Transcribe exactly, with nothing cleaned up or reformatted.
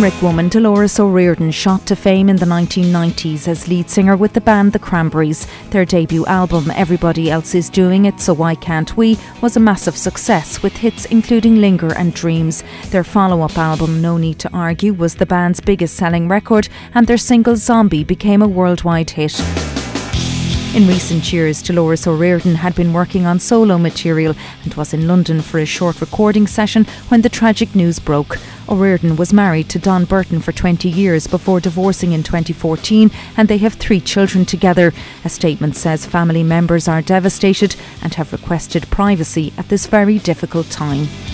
Limerick woman Dolores O'Riordan shot to fame in the nineteen nineties as lead singer with the band The Cranberries. Their debut album, Everybody Else Is Doing It, So Why Can't We, was a massive success, with hits including Linger and Dreams. Their follow-up album, No Need to Argue, was the band's biggest selling record, and their single Zombie became a worldwide hit. In recent years, Dolores O'Riordan had been working on solo material and was in London for a short recording session when the tragic news broke. O'Riordan was married to Don Burton for twenty years before divorcing in twenty fourteen, and they have three children together. A statement says family members are devastated and have requested privacy at this very difficult time.